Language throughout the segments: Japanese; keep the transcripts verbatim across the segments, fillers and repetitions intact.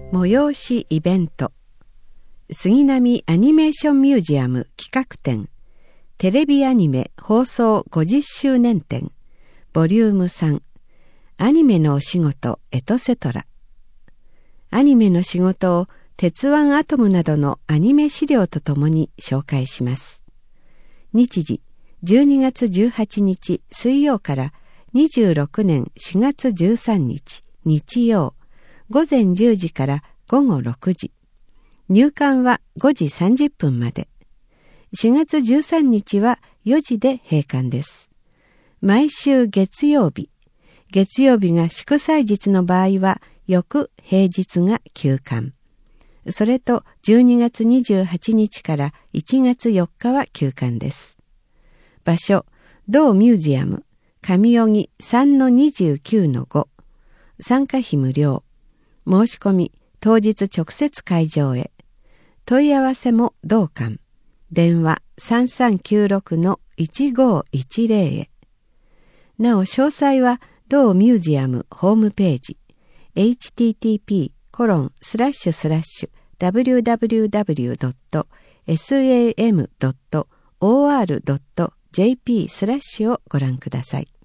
催しイベント、杉並アニメーションミュージアム企画展、テレビアニメ放送ごじゅっしゅうねん展、ボリュームさん、アニメのお仕事エトセトラ。アニメの仕事を鉄腕アトムなどのアニメ資料とともに紹介します。日時じゅうにがつじゅうはちにち水曜からにじゅうろくねんしがつじゅうさんにち日曜、ごぜんじゅうじからごごろくじ。入館はごじさんじゅっぷんまで。しがつじゅうさんにちはよじで閉館です。毎週月曜日、月曜日が祝祭日の場合は翌平日が休館。それとじゅうにがつにじゅうはちにちからいちがつよっかは休館です。場所、同ミュージアム、上荻 さんのにじゅうきゅうのご。参加費無料。申し込み、当日直接会場へ。問い合わせも同館。電話 さんさんきゅうろくのいちごいちぜろ へ。なお詳細は同ミュージアムホームページ エイチティーティーピーコロンスラッシュスラッシュダブリューダブリューダブリュードットエスエーエムドットオーアールドットジェーピー スラッシュをご覧ください。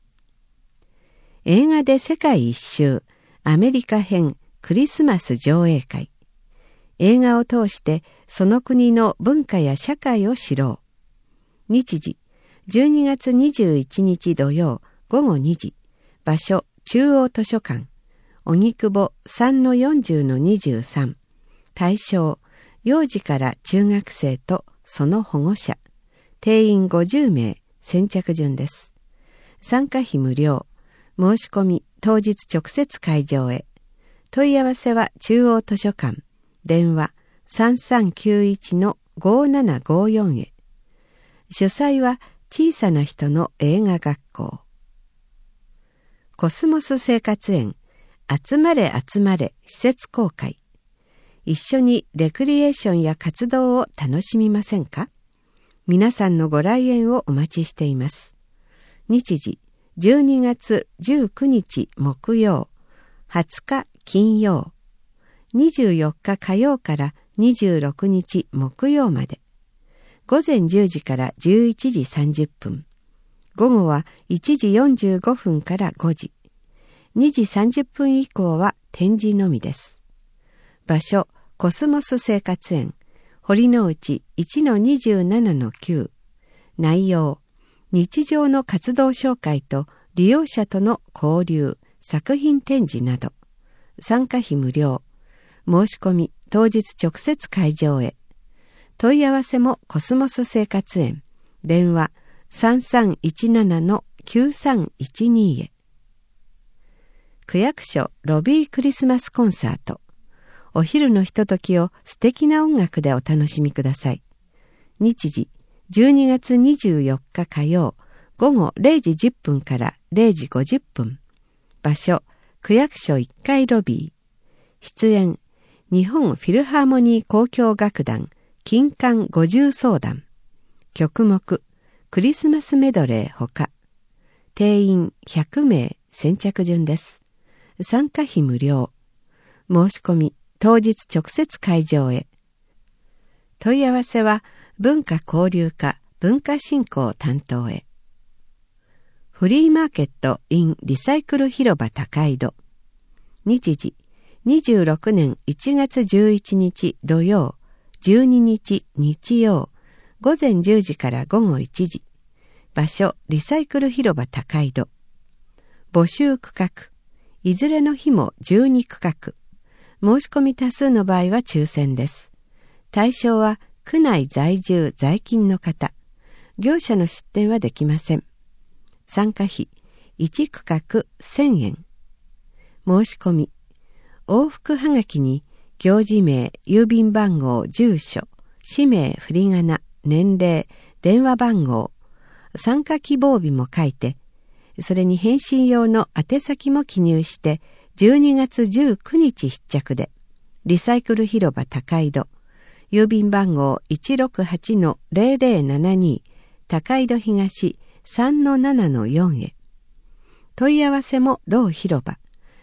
映画で世界一周アメリカ編クリスマス上映会。映画を通してその国の文化や社会を知ろう。日時じゅうにがつにじゅういちにち土曜ごごにじ。場所中央図書館荻窪 さんのよんじゅうのにじゅうさん。対象幼児から中学生とその保護者。定員ごじゅうめい。先着順です。参加費無料。申し込み当日直接会場へ。問い合わせは中央図書館。電話 さんさんきゅういちのごななごよん へ。主催は小さな人の映画学校。コスモス生活園集まれ集まれ施設公開。一緒にレクリエーションや活動を楽しみませんか？皆さんのご来園をお待ちしています。日時じゅうにがつじゅうくにち木曜、はつか金曜、にじゅうよっか火曜からにじゅうろくにち木曜まで。午前じゅうじからじゅういちじさんじゅっぷん。午後はいちじよんじゅうごふんからごじ。にじさんじゅっぷん以降は展示のみです。場所、コスモス生活園、堀之内 いちのにじゅうななのきゅう。内容、日常の活動紹介と利用者との交流、作品展示など。参加費無料。申し込み当日直接会場へ。問い合わせもコスモス生活園。電話 さんさんいちななのきゅうさんいちに へ。区役所ロビークリスマスコンサート。お昼のひとときを素敵な音楽でお楽しみください。日時じゅうにがつにじゅうよっか火曜ごごれいじじゅっぷんかられいじごじゅっぷん。場所区役所いっかいロビー。出演日本フィルハーモニー交響楽団金管五重奏団。曲目クリスマスメドレーほか。定員ひゃくめい。先着順です。参加費無料。申し込み当日直接会場へ。問い合わせは文化交流課文化振興担当へ。フリーマーケット in リサイクル広場高井戸。日時にじゅうろくねんいちがつじゅういちにち土曜、じゅうににち日曜、ごぜんじゅうじからごごいちじ。場所リサイクル広場高井戸。募集区画、いずれの日もじゅうにくかく。申し込み多数の場合は抽選です。対象は区内在住在勤の方。業者の出店はできません。参加費いちくかくせんえん。申し込み往復はがきに行事名、郵便番号、住所、氏名、振り仮名、年齢、電話番号、参加希望日も書いて、それに返信用の宛先も記入してじゅうにがつじゅうくにち必着で、リサイクル広場高井戸、郵便番号 いちろくはちのぜろぜろななに 高井戸東 さんのななのよん へ。問い合わせも同広場。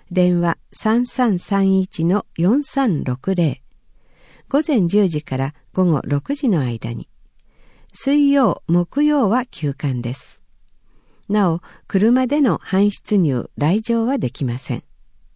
電話 さんさんさんいちのよんさんろくぜろ。午前じゅうじから午後ろくじの間に。水曜、木曜は休館です。なお、車での搬出入、来場はできません。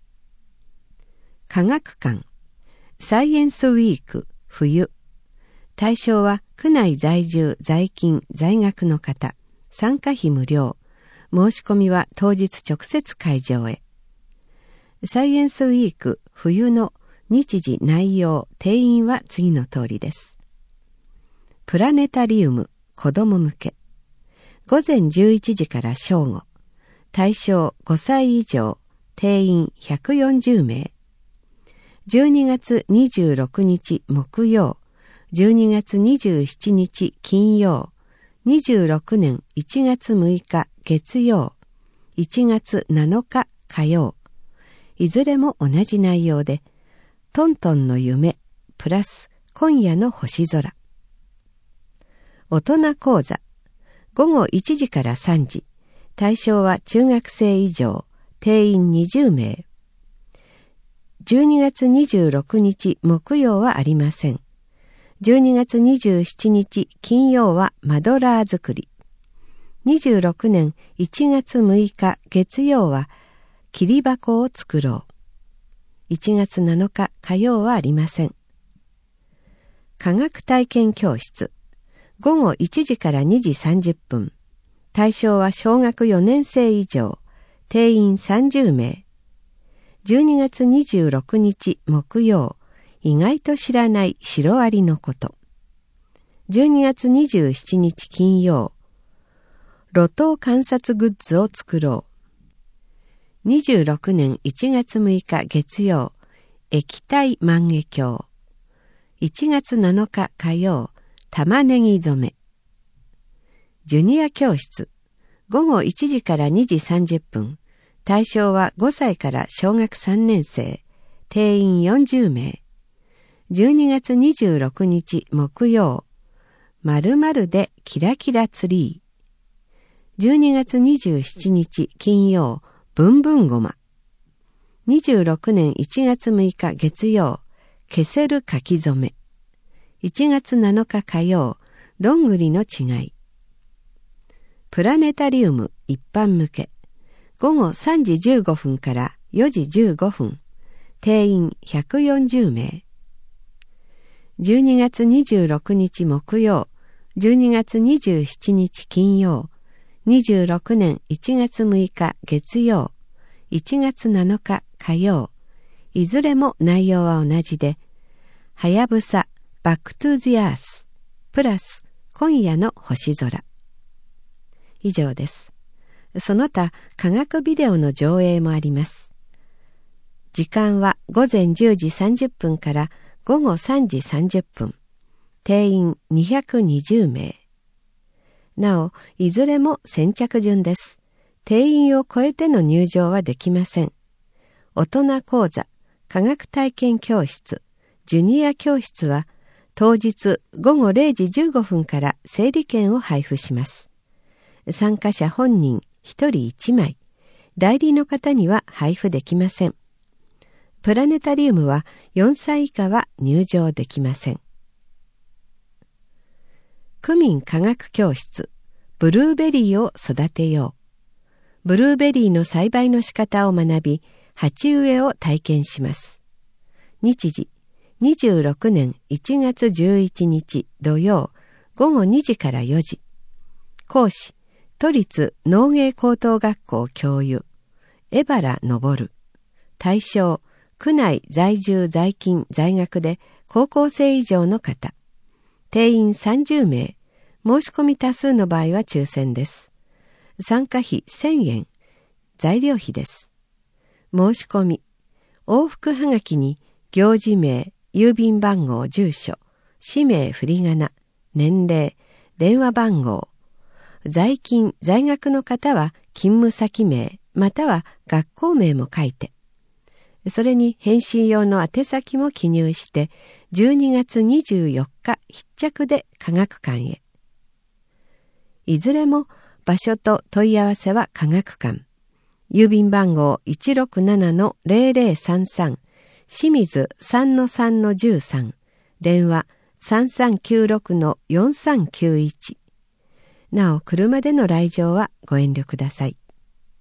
科学館、サイエンスウィーク、冬。対象は区内在住、在勤、在学の方。参加費無料。申し込みは当日直接会場へ。サイエンスウィーク冬の日時内容定員は次の通りです。プラネタリウム子ども向け。午前じゅういちじから正午。対象ごさい以上。定員ひゃくよんじゅうめい。じゅうにがつにじゅうろくにち木曜。じゅうにがつにじゅうしちにち金曜。にじゅうろくねんいちがつむいか月曜。いちがつなのか火曜。いずれも同じ内容で、トントンの夢、プラス今夜の星空。大人講座、ごごいちじからさんじ。対象は中学生以上、定員にじゅうめい。じゅうにがつにじゅうろくにち木曜はありません。じゅうにがつにじゅうしちにち金曜はマドラー作り。にじゅうろくねんいちがつむいか月曜は切り箱を作ろう。いちがつなのか火曜はありません。科学体験教室。ごごいちじからにじさんじゅっぷん。対象は小学よねんせい以上。定員さんじゅうめい。じゅうにがつにじゅうろくにち木曜。意外と知らないシロアリのこと。じゅうにがつにじゅうしちにち金曜。路頭観察グッズを作ろう。にじゅうろくねんいちがつむいか月曜。液体万華鏡。いちがつなのか火曜。玉ねぎ染め。ジュニア教室。ごごいちじからにじさんじゅっぷん。対象はごさいから小学さんねんせい。定員よんじゅうめい。じゅうにがつにじゅうろくにち木曜。〇〇でキラキラツリー。じゅうにがつにじゅうしちにち金曜。ブンブンゴマ。にじゅうろくねんいちがつむいか月曜。消せる書き初め。いちがつなのか火曜。どんぐりの違い。プラネタリウム一般向け。ごごさんじじゅうごふんからよじじゅうごふん。定員ひゃくよんじゅうめい。じゅうにがつにじゅうろくにち木曜。じゅうにがつにじゅうしちにち金曜。にじゅうろくねんいちがつむいか月曜。いちがつなのか火曜。いずれも内容は同じで、はやぶさバックトゥージアースプラス今夜の星空。以上です。その他科学ビデオの上映もあります。時間はごぜんじゅうじさんじゅっぷんからごごさんじさんじゅっぷん。定員にひゃくにじゅうめい。なお、いずれも先着順です。定員を超えての入場はできません。大人講座、科学体験教室、ジュニア教室は当日ごごれいじじゅうごふんから整理券を配布します。参加者本人ひとりいちまい、代理の方には配布できません。プラネタリウムはよんさい以下は入場できません。区民科学教室、ブルーベリーを育てよう。ブルーベリーの栽培の仕方を学び、鉢植えを体験します。日時、にじゅうろくねんいちがつじゅういちにち土曜、ごごにじからよじ。講師、都立農芸高等学校教諭、江原昇。対象、区内在住在勤在学で高校生以上の方。定員さんじゅうめい。申し込み多数の場合は抽選です。参加費せんえん。材料費です。申し込み。往復はがきに行事名、郵便番号、住所、氏名、振り仮名、年齢、電話番号。在勤在学の方は勤務先名または学校名も書いて。それに返信用の宛先も記入してじゅうにがつにじゅうよっか必着で科学館へ。いずれも場所と問い合わせは科学館。 郵便番号 いちろくななのゼロゼロさんさん、清水 さんのさんのじゅうさん、電話 さんさんきゅうろくのよんさんきゅういち。なお、車での来場はご遠慮ください。